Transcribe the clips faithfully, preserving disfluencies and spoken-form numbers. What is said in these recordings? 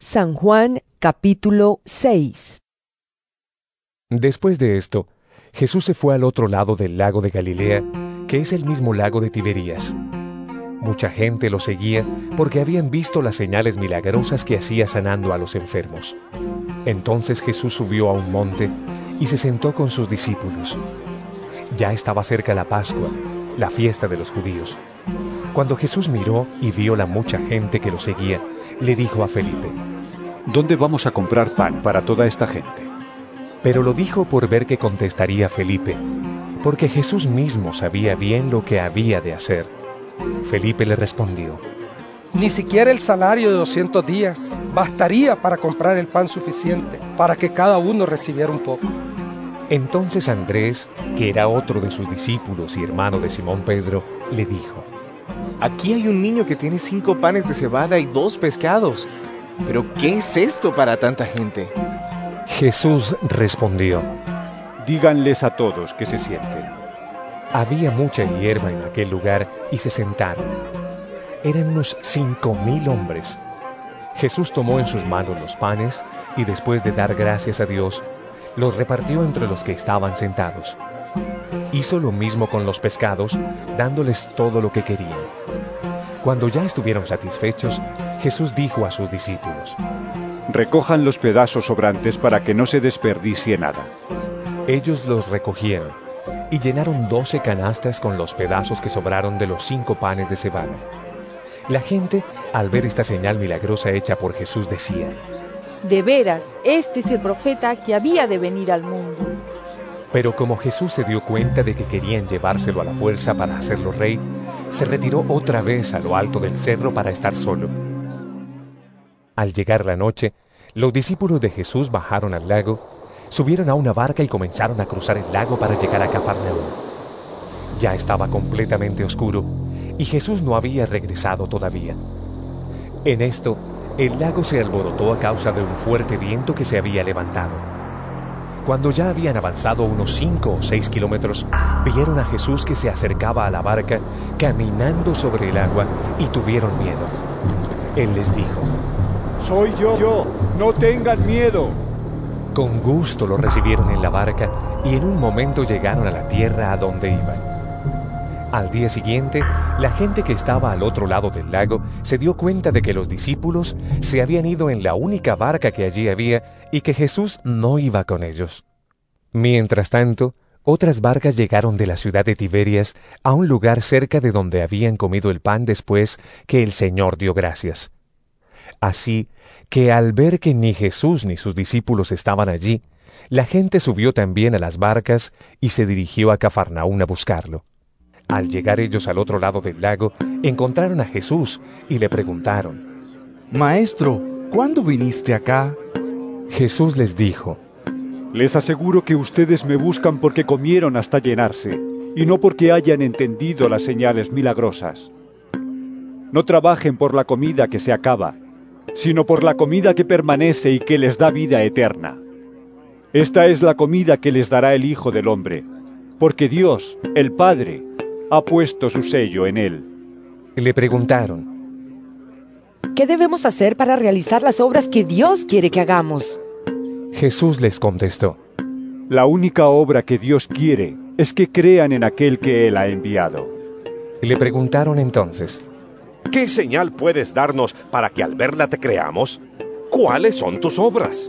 San Juan capítulo seis. Después de esto, Jesús se fue al otro lado del lago de Galilea, que es el mismo lago de Tiberías. Mucha gente lo seguía porque habían visto las señales milagrosas que hacía sanando a los enfermos. Entonces Jesús subió a un monte y se sentó con sus discípulos. Ya estaba cerca la Pascua, la fiesta de los judíos. Cuando Jesús miró y vio la mucha gente que lo seguía, le dijo a Felipe: ¿Dónde vamos a comprar pan para toda esta gente? Pero lo dijo por ver qué contestaría Felipe, porque Jesús mismo sabía bien lo que había de hacer. Felipe le respondió: Ni siquiera el salario de doscientos días bastaría para comprar el pan suficiente para que cada uno recibiera un poco. Entonces Andrés, que era otro de sus discípulos y hermano de Simón Pedro, le dijo: Aquí hay un niño que tiene cinco panes de cebada y dos pescados. ¿Pero qué es esto para tanta gente? Jesús respondió: Díganles a todos que se sienten. Había mucha hierba en aquel lugar y se sentaron. Eran unos cinco mil hombres. Jesús tomó en sus manos los panes y después de dar gracias a Dios, los repartió entre los que estaban sentados. Hizo lo mismo con los pescados, dándoles todo lo que querían. Cuando ya estuvieron satisfechos, Jesús dijo a sus discípulos: Recojan los pedazos sobrantes para que no se desperdicie nada. Ellos los recogieron y llenaron doce canastas con los pedazos que sobraron de los cinco panes de cebada. La gente, al ver esta señal milagrosa hecha por Jesús, decía: De veras, este es el profeta que había de venir al mundo. Pero como Jesús se dio cuenta de que querían llevárselo a la fuerza para hacerlo rey, se retiró otra vez a lo alto del cerro para estar solo. Al llegar la noche, los discípulos de Jesús bajaron al lago, subieron a una barca y comenzaron a cruzar el lago para llegar a Cafarnaúm. Ya estaba completamente oscuro y Jesús no había regresado todavía. En esto, el lago se alborotó a causa de un fuerte viento que se había levantado. Cuando ya habían avanzado unos cinco o seis kilómetros, vieron a Jesús que se acercaba a la barca caminando sobre el agua y tuvieron miedo. Él les dijo: Soy yo, yo, no tengan miedo. Con gusto lo recibieron en la barca y en un momento llegaron a la tierra a donde iban. Al día siguiente, la gente que estaba al otro lado del lago se dio cuenta de que los discípulos se habían ido en la única barca que allí había y que Jesús no iba con ellos. Mientras tanto, otras barcas llegaron de la ciudad de Tiberias a un lugar cerca de donde habían comido el pan después que el Señor dio gracias. Así que al ver que ni Jesús ni sus discípulos estaban allí, la gente subió también a las barcas y se dirigió a Cafarnaúm a buscarlo. Al llegar ellos al otro lado del lago, encontraron a Jesús y le preguntaron: Maestro, ¿cuándo viniste acá? Jesús les dijo: Les aseguro que ustedes me buscan porque comieron hasta llenarse, y no porque hayan entendido las señales milagrosas. No trabajen por la comida que se acaba, sino por la comida que permanece y que les da vida eterna. Esta es la comida que les dará el Hijo del Hombre, porque Dios, el Padre, ha puesto su sello en él. Le preguntaron: ¿Qué debemos hacer para realizar las obras que Dios quiere que hagamos? Jesús les contestó: La única obra que Dios quiere es que crean en aquel que Él ha enviado. Le preguntaron entonces: ¿Qué señal puedes darnos para que al verla te creamos? ¿Cuáles son tus obras?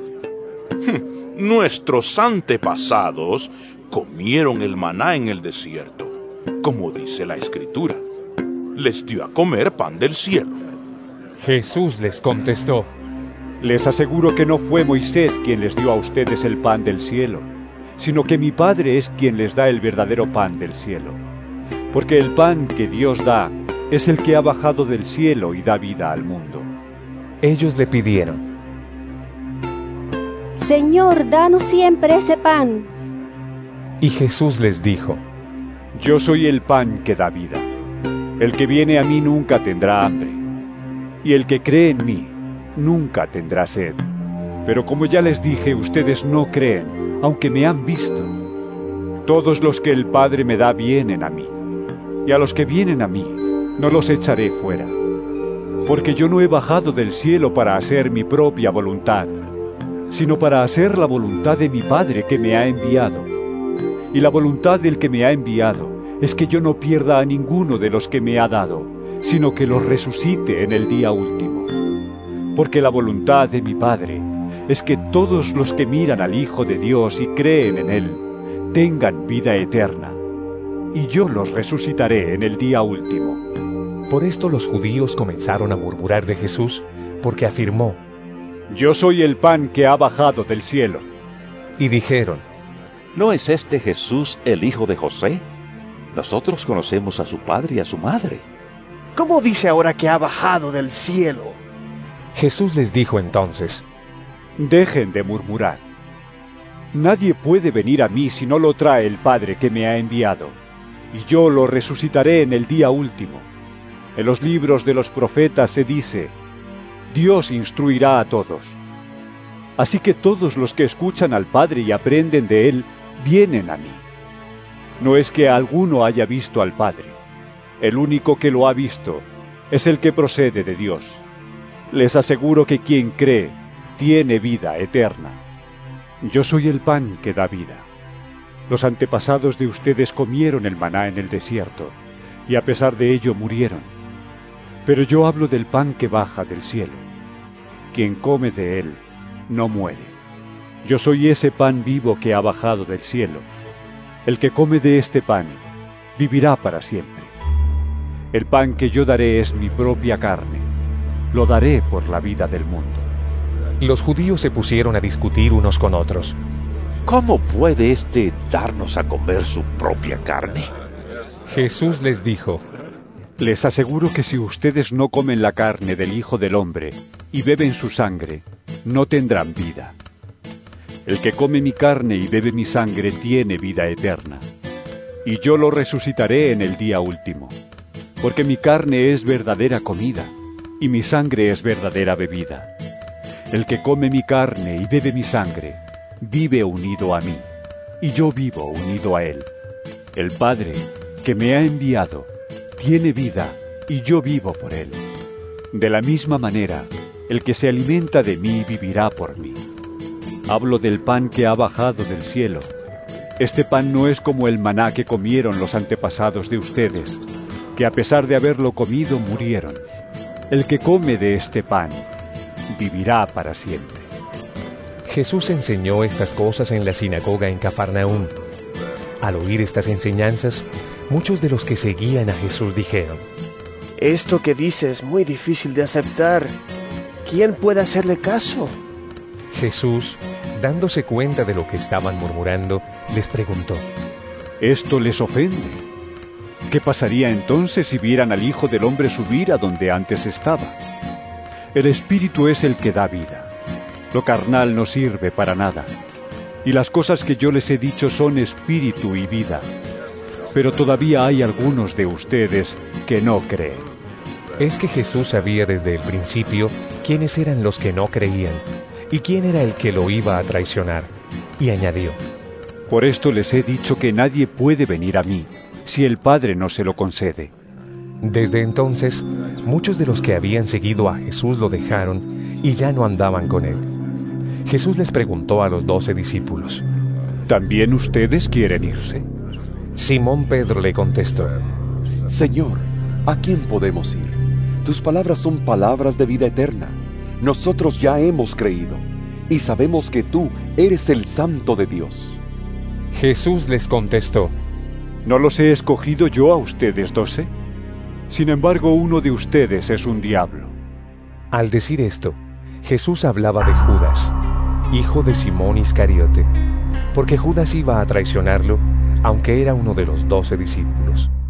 Nuestros antepasados comieron el maná en el desierto, como dice la Escritura. Les dio a comer pan del cielo. Jesús les contestó: Les aseguro que no fue Moisés quien les dio a ustedes el pan del cielo, sino que mi Padre es quien les da el verdadero pan del cielo. Porque el pan que Dios da es el que ha bajado del cielo y da vida al mundo. Ellos le pidieron: Señor, danos siempre ese pan. Y Jesús les dijo: Yo soy el pan que da vida. El que viene a mí nunca tendrá hambre, y el que cree en mí nunca tendrá sed. Pero como ya les dije, ustedes no creen, aunque me han visto. Todos los que el Padre me da vienen a mí, y a los que vienen a mí no los echaré fuera. Porque yo no he bajado del cielo para hacer mi propia voluntad, sino para hacer la voluntad de mi Padre que me ha enviado. Y la voluntad del que me ha enviado es que yo no pierda a ninguno de los que me ha dado, sino que los resucite en el día último. Porque la voluntad de mi Padre es que todos los que miran al Hijo de Dios y creen en Él, tengan vida eterna, y yo los resucitaré en el día último. Por esto los judíos comenzaron a murmurar de Jesús, porque afirmó: Yo soy el pan que ha bajado del cielo. Y dijeron: ¿No es este Jesús el hijo de José? Nosotros conocemos a su padre y a su madre. ¿Cómo dice ahora que ha bajado del cielo? Jesús les dijo entonces: Dejen de murmurar. Nadie puede venir a mí si no lo trae el Padre que me ha enviado, y yo lo resucitaré en el día último. En los libros de los profetas se dice: Dios instruirá a todos. Así que todos los que escuchan al Padre y aprenden de Él, vienen a mí. No es que alguno haya visto al Padre. El único que lo ha visto es el que procede de Dios. Les aseguro que quien cree tiene vida eterna. Yo soy el pan que da vida. Los antepasados de ustedes comieron el maná en el desierto, y a pesar de ello murieron. Pero yo hablo del pan que baja del cielo. Quien come de él no muere. Yo soy ese pan vivo que ha bajado del cielo. El que come de este pan vivirá para siempre. El pan que yo daré es mi propia carne. Lo daré por la vida del mundo. Los judíos se pusieron a discutir unos con otros. ¿Cómo puede éste darnos a comer su propia carne? Jesús les dijo: Les aseguro que si ustedes no comen la carne del Hijo del Hombre y beben su sangre, no tendrán vida. El que come mi carne y bebe mi sangre tiene vida eterna, y yo lo resucitaré en el día último, porque mi carne es verdadera comida, y mi sangre es verdadera bebida. El que come mi carne y bebe mi sangre, vive unido a mí, y yo vivo unido a él. El Padre, que me ha enviado, tiene vida, y yo vivo por él. De la misma manera, el que se alimenta de mí vivirá por mí. Hablo del pan que ha bajado del cielo. Este pan no es como el maná que comieron los antepasados de ustedes, que a pesar de haberlo comido murieron. El que come de este pan vivirá para siempre. Jesús enseñó estas cosas en la sinagoga en Cafarnaúm. Al oír estas enseñanzas, muchos de los que seguían a Jesús dijeron: Esto que dice es muy difícil de aceptar. ¿Quién puede hacerle caso? Jesús, dándose cuenta de lo que estaban murmurando, les preguntó: ¿Esto les ofende? ¿Qué pasaría entonces si vieran al Hijo del Hombre subir a donde antes estaba? El Espíritu es el que da vida. Lo carnal no sirve para nada. Y las cosas que yo les he dicho son espíritu y vida. Pero todavía hay algunos de ustedes que no creen. Es que Jesús sabía desde el principio quiénes eran los que no creían y quién era el que lo iba a traicionar. Y añadió: Por esto les he dicho que nadie puede venir a mí si el Padre no se lo concede. Desde entonces, muchos de los que habían seguido a Jesús lo dejaron y ya no andaban con él. Jesús les preguntó a los doce discípulos: ¿También ustedes quieren irse? Simón Pedro le contestó: Señor, ¿a quién podemos ir? Tus palabras son palabras de vida eterna. Nosotros ya hemos creído y sabemos que tú eres el Santo de Dios. Jesús les contestó: ¿No los he escogido yo a ustedes doce? Sin embargo, uno de ustedes es un diablo. Al decir esto, Jesús hablaba de Judas, hijo de Simón Iscariote, porque Judas iba a traicionarlo, aunque era uno de los doce discípulos.